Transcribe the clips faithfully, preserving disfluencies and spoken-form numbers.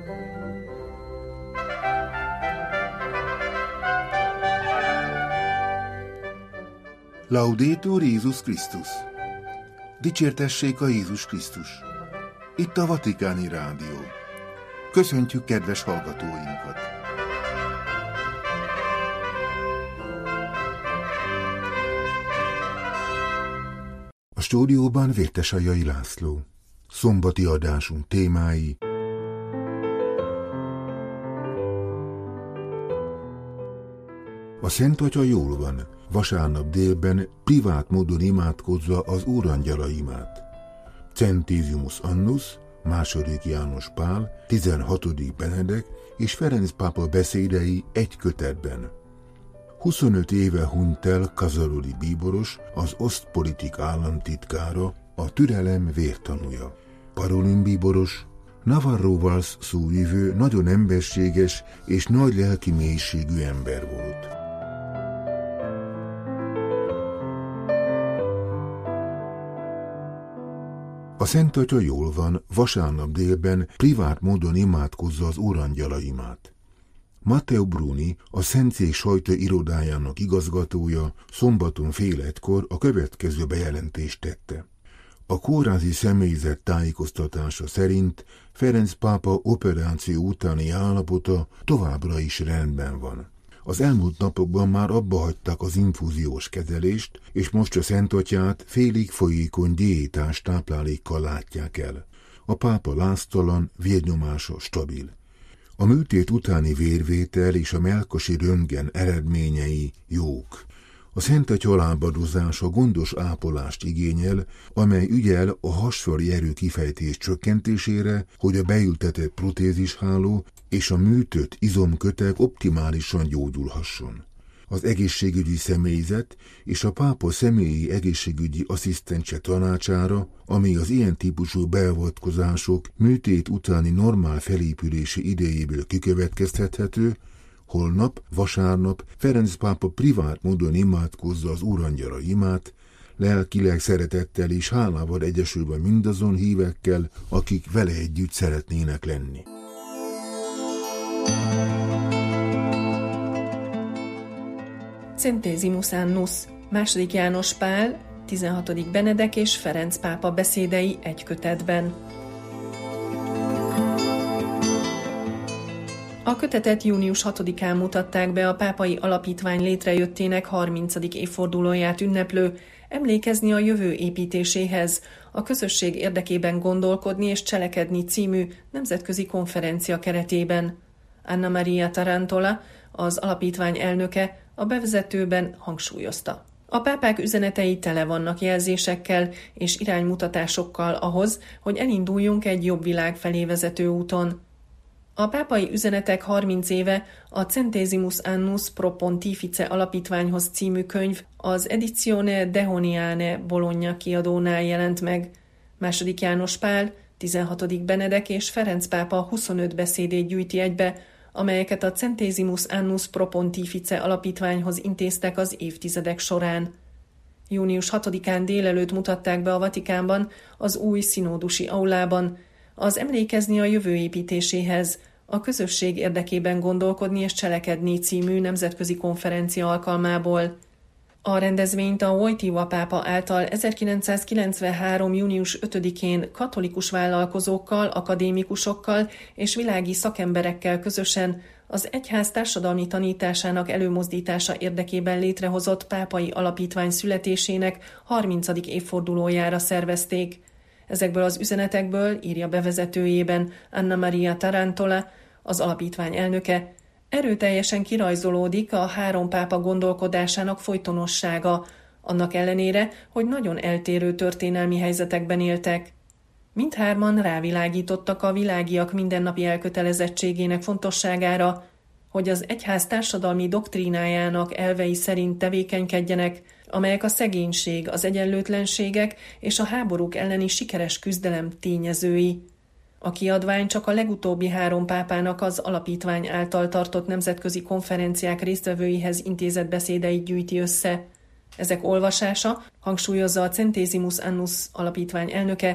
Laudetur Jézus Krisztus! Dicsértessék a Jézus Krisztus! Itt a Vatikáni Rádió. Köszöntjük kedves hallgatóinkat! A stúdióban Vértesajai László. Szombati adásunk témái: a Szent Atya jól van, vasárnap délben privát módon imádkozza az Úrangyala imát. Centesimus Annus, második János Pál, tizenhatodik Benedek és Ferenc pápa beszédei egy kötetben. huszonöt éve hunyt el Kazaroli bíboros, az osztpolitik államtitkára, a türelem vértanúja. Parolin bíboros, Navarróval szóvivő, nagyon emberséges és nagy lelki mélységű ember volt. A Szent Atya jól van, vasárnap délben privát módon imádkozza az Úrangyala imát. Matteo Bruni, a Szentszék sajtó irodájának igazgatója szombaton fél egykor a következő bejelentést tette. A kórházi személyzet tájékoztatása szerint Ferenc pápa operáció utáni állapota továbbra is rendben van. Az elmúlt napokban már abba hagyták az infúziós kezelést, és most a Szent Atyát félig folyékony diétás táplálékkal látják el. A pápa láztalan, vérnyomása stabil. A műtét utáni vérvétel és a mellkasi röntgen eredményei jók. A Szent Atya lábadozása gondos ápolást igényel, amely ügyel a hasfali erő kifejtés csökkentésére, hogy a beültetett protézisháló és a műtött izomköteg optimálisan gyógyulhasson. Az egészségügyi személyzet és a pápa személyi egészségügyi asszisztense tanácsára, ami az ilyen típusú beavatkozások műtét utáni normál felépülési idejéből kikövetkeztethető, holnap, vasárnap Ferenc pápa privát módon imádkozza az Úrangyala imát, lelkileg szeretettel és hálával egyesülve mindazon hívekkel, akik vele együtt szeretnének lenni. Centesimus Annus, második János Pál, tizenhatodik Benedek és Ferenc pápa beszédei egy kötetben. A kötetet június hatodikán mutatták be a pápai alapítvány létrejöttének harmincadik évfordulóját ünneplő Emlékezni a jövő építéséhez, a közösség érdekében gondolkodni és cselekedni című nemzetközi konferencia keretében. Anna Maria Tarantola, az alapítvány elnöke, a bevezetőben hangsúlyozta: a pápák üzenetei tele vannak jelzésekkel és iránymutatásokkal ahhoz, hogy elinduljunk egy jobb világ felé vezető úton. A pápai üzenetek harminc éve a Centesimus Annus Pro Pontifice alapítványhoz című könyv az Edizione Dehoniane Bologna kiadónál jelent meg. második János Pál, tizenhatodik Benedek és Ferenc pápa huszonöt beszédét gyűjti egybe, amelyeket a Centesimus Annus Pro Pontifice alapítványhoz intéztek az évtizedek során. június hatodikán délelőtt mutatták be a Vatikánban, az új szinódusi aulában, az Emlékezni a jövő építéséhez, a közösség érdekében gondolkodni és cselekedni című nemzetközi konferencia alkalmából. A rendezvényt a Wojtyła pápa által ezerkilencszázkilencvenhárom. június ötödikén katolikus vállalkozókkal, akadémikusokkal és világi szakemberekkel közösen az egyház társadalmi tanításának előmozdítása érdekében létrehozott pápai alapítvány születésének harmincadik évfordulójára szervezték. Ezekből az üzenetekből, írja bevezetőjében Anna Maria Tarantola, az alapítvány elnöke, erőteljesen kirajzolódik a három pápa gondolkodásának folytonossága, annak ellenére, hogy nagyon eltérő történelmi helyzetekben éltek. Mindhárman rávilágítottak a világiak mindennapi elkötelezettségének fontosságára, hogy az egyház társadalmi doktrínájának elvei szerint tevékenykedjenek, amelyek a szegénység, az egyenlőtlenségek és a háborúk elleni sikeres küzdelem tényezői. A kiadvány csak a legutóbbi három pápának az alapítvány által tartott nemzetközi konferenciák résztvevőihez intézett beszédeit gyűjti össze. Ezek olvasása, hangsúlyozza a Centesimus Annus alapítvány elnöke,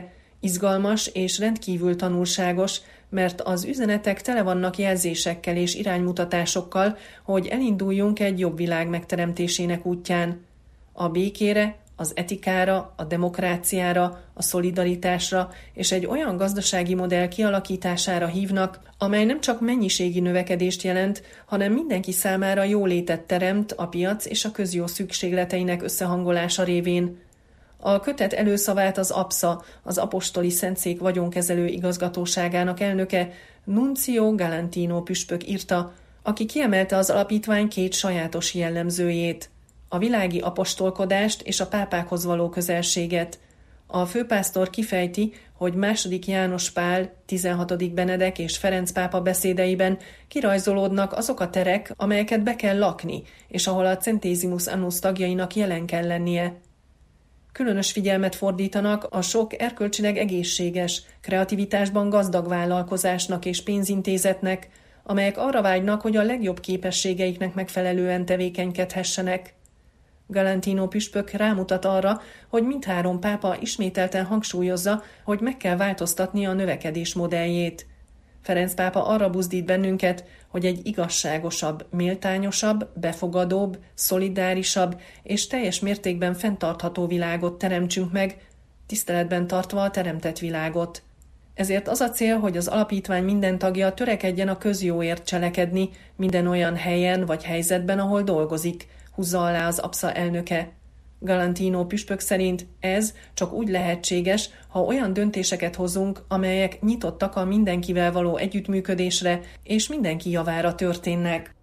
Izgalmas és rendkívül tanulságos, mert az üzenetek tele vannak jelzésekkel és iránymutatásokkal, hogy elinduljunk egy jobb világ megteremtésének útján. A békére, az etikára, a demokráciára, a szolidaritásra és egy olyan gazdasági modell kialakítására hívnak, amely nem csak mennyiségi növekedést jelent, hanem mindenki számára jólétet teremt a piac és a közjó szükségleteinek összehangolása révén. A kötet előszavát az APSA, az Apostoli Szentszék vagyonkezelő igazgatóságának elnöke, Nuncio Galantino püspök írta, aki kiemelte az alapítvány két sajátos jellemzőjét: a világi apostolkodást és a pápákhoz való közelséget. A főpásztor kifejti, hogy második János Pál, tizenhatodik Benedek és Ferenc pápa beszédeiben kirajzolódnak azok a terek, amelyeket be kell lakni, és ahol a Centesimus Annus tagjainak jelen kell lennie. Különös figyelmet fordítanak a sok erkölcsileg egészséges, kreativitásban gazdag vállalkozásnak és pénzintézetnek, amelyek arra vágynak, hogy a legjobb képességeiknek megfelelően tevékenykedhessenek. Galantino püspök rámutat arra, hogy mindhárom pápa ismételten hangsúlyozza, hogy meg kell változtatni a növekedés modelljét. Ferenc pápa arra buzdít bennünket, hogy egy igazságosabb, méltányosabb, befogadóbb, szolidárisabb és teljes mértékben fenntartható világot teremtsünk meg, tiszteletben tartva a teremtett világot. Ezért az a cél, hogy az alapítvány minden tagja törekedjen a közjóért cselekedni minden olyan helyen vagy helyzetben, ahol dolgozik, húzza alá az APSA elnöke. Galantino püspök szerint ez csak úgy lehetséges, ha olyan döntéseket hozunk, amelyek nyitottak a mindenkivel való együttműködésre, és mindenki javára történnek.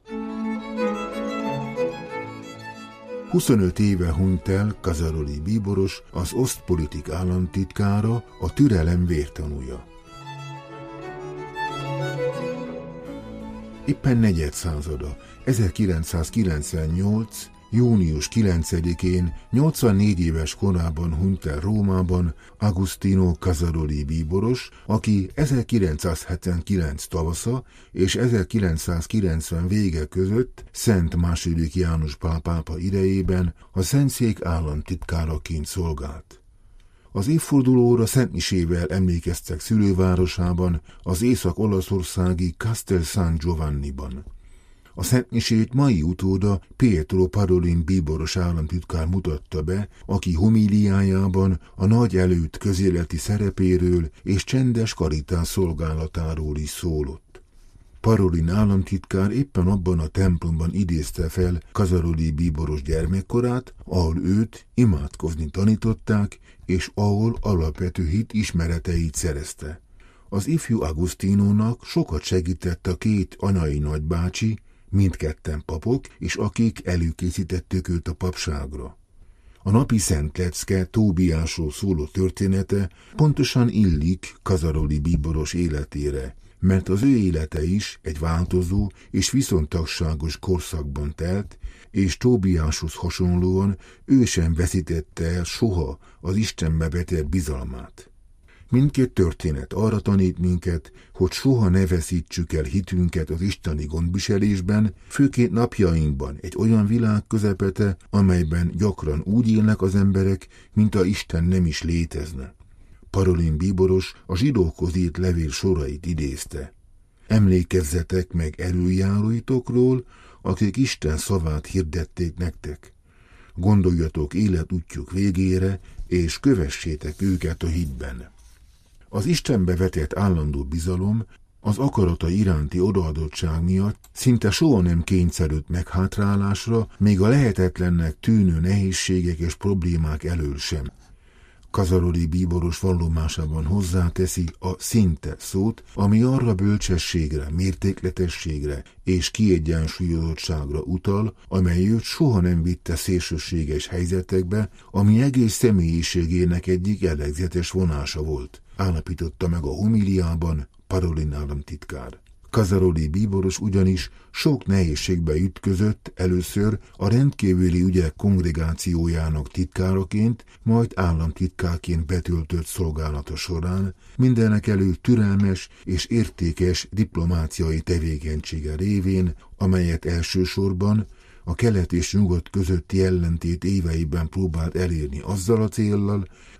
huszonöt éve hunyt el Casaroli bíboros, az Ostpolitik államtitkára, a türelem vértanúja. Éppen negyedszázada, ezerkilencszázkilencvennyolc. június kilencedikén, nyolcvannégy éves korában hunyt el Rómában Agostino Casaroli bíboros, aki ezerkilencszázhetvenkilenc tavasza és ezerkilencszázkilencven vége között Szent második János Pál pápa idejében a Szentszék államtitkáraként szolgált. Az évfordulóra szentmisével emlékeztek szülővárosában, az észak-olaszországi Castel San Giovanniban. A szentmisét mai utóda Pietro Parolin bíboros államtitkár mutatta be, aki homíliájában a nagy előtt közéleti szerepéről és csendes karitás szolgálatáról is szólott. Parolin államtitkár éppen abban a templomban idézte fel Casaroli bíboros gyermekkorát, ahol őt imádkozni tanították, és ahol alapvető hit ismereteit szerezte. Az ifjú Agustinónak sokat segített a két anyai nagybácsi, mindketten papok, és akik előkészítették őt a papságra. A napi szent lecke Tóbiásról szóló története pontosan illik Casaroli bíboros életére, mert az ő élete is egy változó és viszontagságos korszakban telt, és Tóbiáshoz hasonlóan ő sem veszítette el soha az Istenbe vetett bizalmát. Mindkét történet arra tanít minket, hogy soha ne veszítsük el hitünket az isteni gondviselésben, főként napjainkban egy olyan világ közepete, amelyben gyakran úgy élnek az emberek, mint a Isten nem is létezne. Parolin bíboros a zsidókhoz írt levél sorait idézte. Emlékezzetek meg előjáróitokról, akik Isten szavát hirdették nektek. Gondoljatok életútjuk végére, és kövessétek őket a hitben. Az Istenbe vetett állandó bizalom az akarata iránti odaadottság miatt szinte soha nem kényszerült meghátrálásra, még a lehetetlennek tűnő nehézségek és problémák elől sem. Casaroli bíboros vallomásában hozzáteszi a szinte szót, ami arra bölcsességre, mértékletességre és kiegyensúlyozottságra utal, amely őt soha nem vitte szélsőséges helyzetekbe, ami egész személyiségének egyik jellegzetes vonása volt, állapította meg a homíliában Parolin államtitkár. Casaroli bíboros ugyanis sok nehézségbe ütközött először a rendkívüli ügyek kongregációjának titkáraként, majd államtitkárként betöltött szolgálata során, mindenekelőtt türelmes és értékes diplomáciai tevékenysége révén, amelyet elsősorban a kelet és nyugat közötti ellentét éveiben próbált elérni azzal a céllal,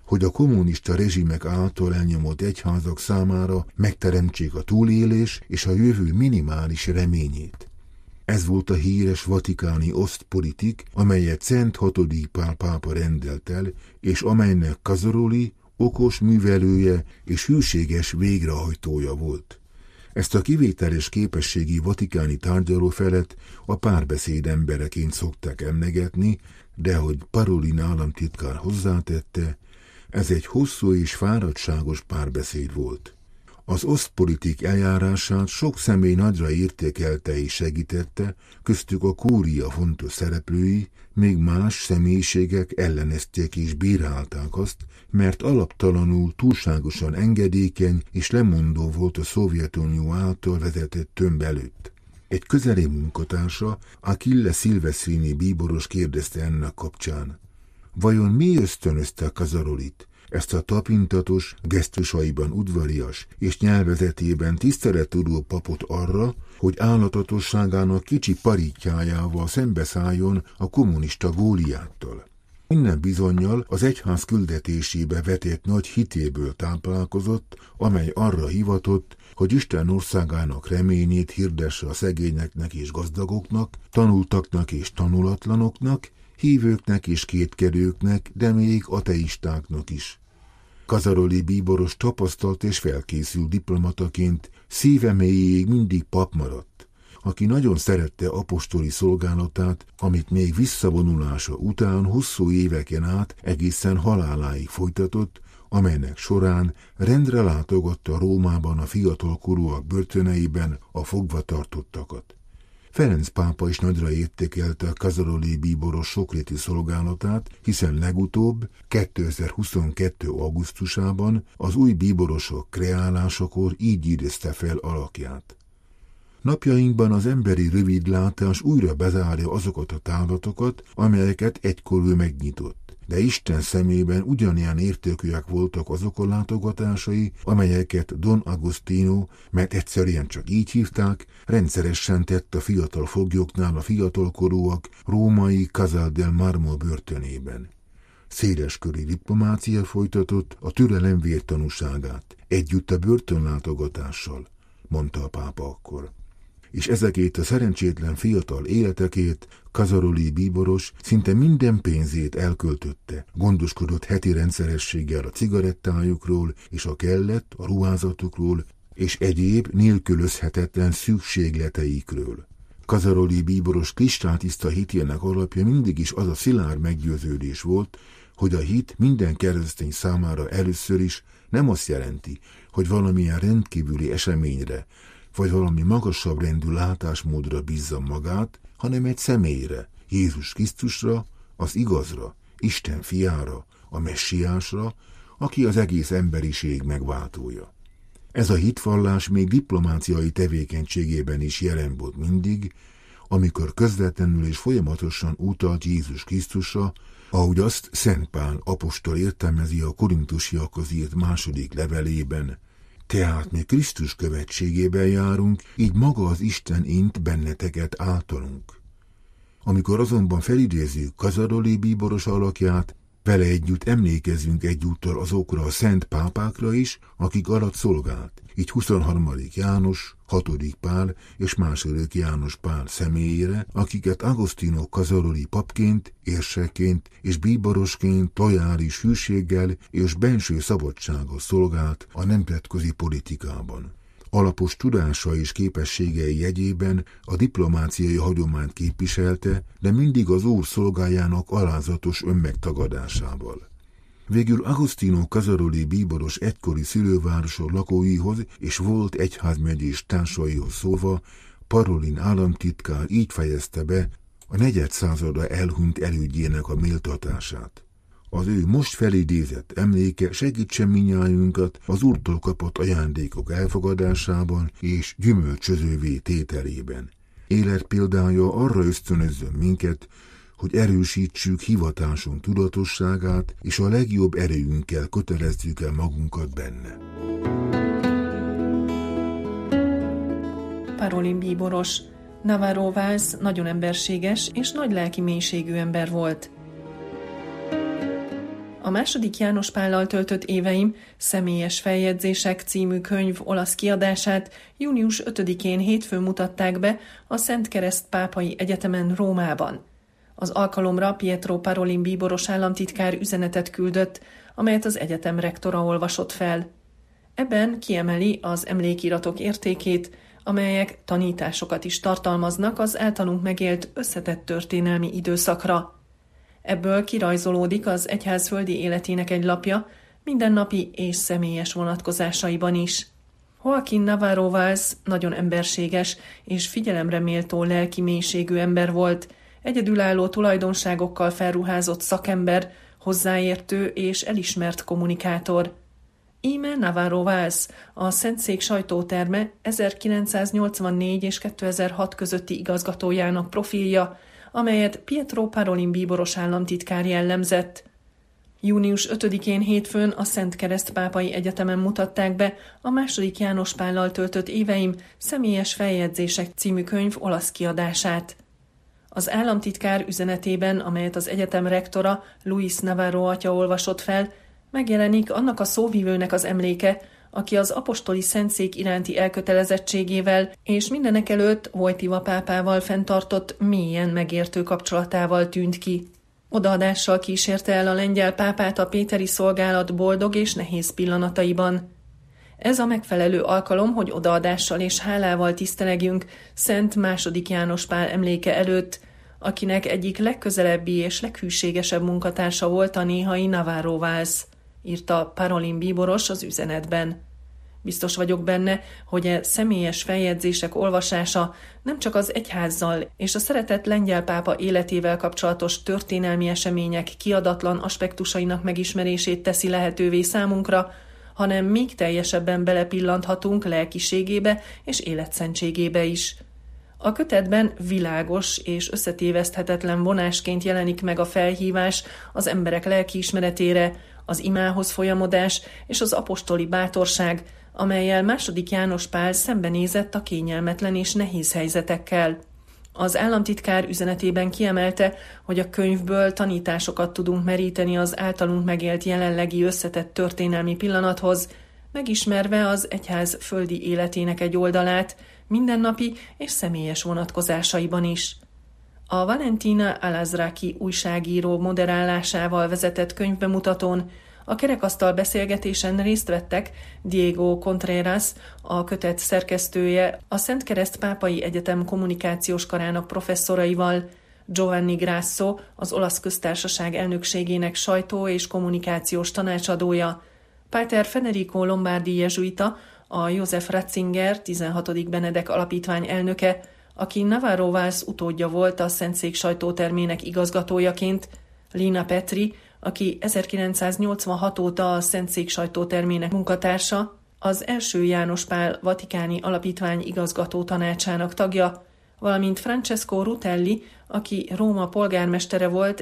hogy a kommunista rezsimek által elnyomott egyházak számára megteremtsék a túlélés és a jövő minimális reményét. Ez volt a híres vatikáni osztpolitik, amelyet Szent hatodik Pál pápa rendelt el, és amelynek Casaroli okos művelője és hűséges végrehajtója volt. Ezt a kivételes képességi vatikáni tárgyalófelet a párbeszéd embereként szokták emlegetni, de ahogy Parolin államtitkár hozzátette, ez egy hosszú és fáradtságos párbeszéd volt. Az osztpolitik eljárását sok személy nagyra értékelte és segítette, köztük a kúria fontos szereplői, még más személyiségek ellenezték és bírálták azt, mert alaptalanul túlságosan engedékeny és lemondó volt a Szovjetunió által vezetett tömb előtt. Egy közeli munkatársa, Achille Silvestrini bíboros kérdezte ennek kapcsán: vajon mi ösztönözte Casarolit, ezt a tapintatos, gesztusaiban udvarias és nyelvezetében tisztelettudó papot arra, hogy állatatosságának kicsi parítjájával szembeszálljon a kommunista Góliáttal? Minden bizonnyal az egyház küldetésébe vetett nagy hitéből táplálkozott, amely arra hivatott, hogy Isten országának reményét hirdesse a szegényeknek és gazdagoknak, tanultaknak és tanulatlanoknak, hívőknek és kétkedőknek, de még ateistáknak is. Casaroli bíboros tapasztalt és felkészült diplomataként szíve mélyéig mindig pap maradt, aki nagyon szerette apostoli szolgálatát, amit még visszavonulása után hosszú éveken át egészen haláláig folytatott, amelynek során rendre látogatta Rómában a fiatalkorúak börtöneiben a fogvatartottakat. Ferenc pápa is nagyra értékelte a Casaroli bíboros sokréti szolgálatát, hiszen legutóbb, kétezer-huszonkettő. augusztusában az új bíborosok kreálásakor így idézte fel alakját. Napjainkban az emberi rövidlátás újra bezárja azokat a távlatokat, amelyeket egykor ő megnyitott. De Isten szemében ugyanilyen értékűek voltak azok a látogatásai, amelyeket Don Agostino, mert egyszerűen csak így hívták, rendszeresen tett a fiatal foglyoknál a fiatalkorúak római Casal del Marmo börtönében. Széleskörű diplomácia folytatott a türelem vértanúságát, együtt a börtönlátogatással, mondta a pápa akkor. És ezekét a szerencsétlen fiatal életekét Casaroli bíboros szinte minden pénzét elköltötte, gondoskodott heti rendszerességgel a cigarettájukról és a kellett, a ruházatukról és egyéb nélkülözhetetlen szükségleteikről. Casaroli bíboros kristálytiszta hitjének alapja mindig is az a szilárd meggyőződés volt, hogy a hit minden keresztény számára először is nem azt jelenti, hogy valamilyen rendkívüli eseményre, vagy valami magasabb rendű látásmódra bízza magát, hanem egy személyre, Jézus Krisztusra, az igazra, Isten fiára, a messiásra, aki az egész emberiség megváltója. Ez a hitvallás még diplomáciai tevékenységében is jelen volt mindig, amikor közvetlenül és folyamatosan utalt Jézus Krisztusra, ahogy azt Szent Pál apostol értelmezi a korintusiakhoz írt második levelében. Tehát mi Krisztus követségében járunk, így maga az Isten int benneteket általunk. Amikor azonban felidézzük Casaroli bíboros alakját, vele együtt emlékezzünk egyúttal azokra a szent pápákra is, akik alatt szolgált, így huszonharmadik János, hatodik Pál és második János Pál személyére, akiket Agostino Casaroli papként, érsekként és bíborosként lojális hűséggel és benső szabadsággal szolgált a nemzetközi politikában. Alapos tudása és képességei jegyében a diplomáciai hagyományt képviselte, de mindig az Úr szolgájának alázatos önmegtagadásával. Végül Agostino Casaroli bíboros egykori szülővárosa lakóihoz és volt egyházmegyés társaihoz szólva, Parolin államtitkár így fejezte be a negyedszázada elhunyt elődjének a méltatását. Az ő most felidézett emléke segítsen minnyájunkat az Úrtól kapott ajándékok elfogadásában és gyümölcsözővé tételében. Élet példája arra ösztönözzön minket, hogy erősítsük hivatásunk tudatosságát, és a legjobb erőünkkel kötelezzük el magunkat benne. Parolin bíboros. Navarro Valls nagyon emberséges és nagy lelki mélységű ember volt. A második János Pállal töltött éveim személyes feljegyzések című könyv olasz kiadását június ötödikén hétfőn mutatták be a Szent Kereszt Pápai Egyetemen Rómában. Az alkalomra Pietro Parolin bíboros államtitkár üzenetet küldött, amelyet az egyetem rektora olvasott fel. Ebben kiemeli az emlékiratok értékét, amelyek tanításokat is tartalmaznak az általunk megélt összetett történelmi időszakra. Ebből kirajzolódik az egyház földi életének egy lapja, mindennapi és személyes vonatkozásaiban is. Joaquín Navarro Valls nagyon emberséges és figyelemre méltó lelki mélységű ember volt, egyedülálló tulajdonságokkal felruházott szakember, hozzáértő és elismert kommunikátor. Íme Navarro Valls, a Szentszék sajtóterme ezerkilencszáznyolcvannégy és kétezer-hat közötti igazgatójának profilja, amelyet Pietro Parolin bíboros államtitkár jellemzett. június ötödikén hétfőn a Szent Kereszt Pápai Egyetemen mutatták be a második János Pállal töltött éveim személyes feljegyzések című könyv olasz kiadását. Az államtitkár üzenetében, amelyet az egyetem rektora Luis Navarro atya olvasott fel, megjelenik annak a szóvivőnek az emléke, aki az apostoli szentszék iránti elkötelezettségével és mindenekelőtt Wojtyła pápával fenntartott mélyen megértő kapcsolatával tűnt ki. Odaadással kísérte el a lengyel pápát a péteri szolgálat boldog és nehéz pillanataiban. Ez a megfelelő alkalom, hogy odaadással és hálával tisztelegjünk Szent második János Pál emléke előtt, akinek egyik legközelebbi és leghűségesebb munkatársa volt a néhai Navarro Valls, írta Parolin bíboros az üzenetben. Biztos vagyok benne, hogy a személyes feljegyzések olvasása nem csak az egyházzal és a szeretett lengyel pápa életével kapcsolatos történelmi események kiadatlan aspektusainak megismerését teszi lehetővé számunkra, hanem még teljesebben belepillanthatunk lelkiségébe és életszentségébe is. A kötetben világos és összetéveszthetetlen vonásként jelenik meg a felhívás az emberek lelkiismeretére, az imához folyamodás és az apostoli bátorság, amellyel második János Pál szembenézett a kényelmetlen és nehéz helyzetekkel. Az államtitkár üzenetében kiemelte, hogy a könyvből tanításokat tudunk meríteni az általunk megélt jelenlegi összetett történelmi pillanathoz, megismerve az egyház földi életének egy oldalát, mindennapi és személyes vonatkozásaiban is. A Valentina Alazraqui újságíró moderálásával vezetett könyvbemutatón a kerekasztal beszélgetésen részt vettek Diego Contreras, a kötet szerkesztője, a Szent Kereszt Pápai Egyetem kommunikációs karának professzoraival, Giovanni Grasso, az Olasz Köztársaság elnökségének sajtó- és kommunikációs tanácsadója, Páter Federico Lombardi jezsuita, a József Ratzinger tizenhatodik Benedek alapítvány elnöke, aki Navarro Valls utódja volt a Szentszék sajtótermének igazgatójaként, Lina Petri, aki ezerkilencszáznyolcvanhat óta a Szentszék sajtótermének munkatársa, az első János Pál vatikáni alapítvány igazgató tanácsának tagja, valamint Francesco Rutelli, aki Róma polgármestere volt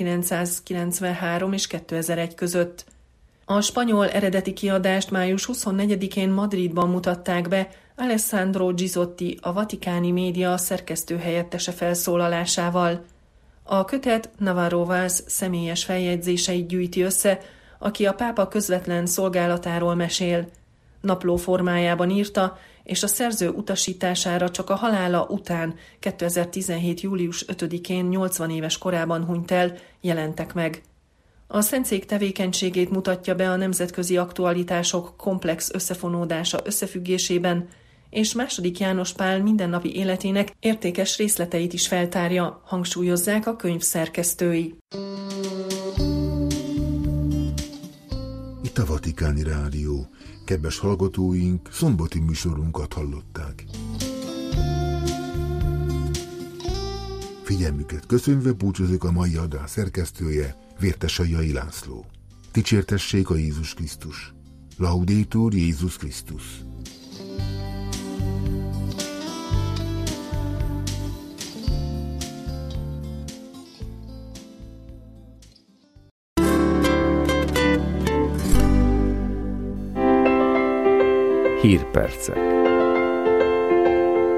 ezerkilencszázkilencvenhárom és kétezer-egy között. A spanyol eredeti kiadást május huszonnegyedikén Madridban mutatták be Alessandro Gisotti, a vatikáni média szerkesztőhelyettese felszólalásával. A kötet Navarro Valls személyes feljegyzéseit gyűjti össze, aki a pápa közvetlen szolgálatáról mesél. Napló formájában írta, és a szerző utasítására csak a halála után kétezer-tizenhét július ötödikén nyolcvan éves korában hunyt el, jelentek meg. A Szentszék tevékenységét mutatja be a nemzetközi aktualitások komplex összefonódása összefüggésében, és második János Pál mindennapi életének értékes részleteit is feltárja, hangsúlyozzák a könyv szerkesztői. Itt a Vatikáni Rádió. Kedves hallgatóink, szombati műsorunkat hallották. Figyelmüket köszönve búcsúzik a mai adás szerkesztője, Vértesai László. Dicsértessék a Jézus Krisztus. Laudetur Jézus Krisztus. Hírpercek.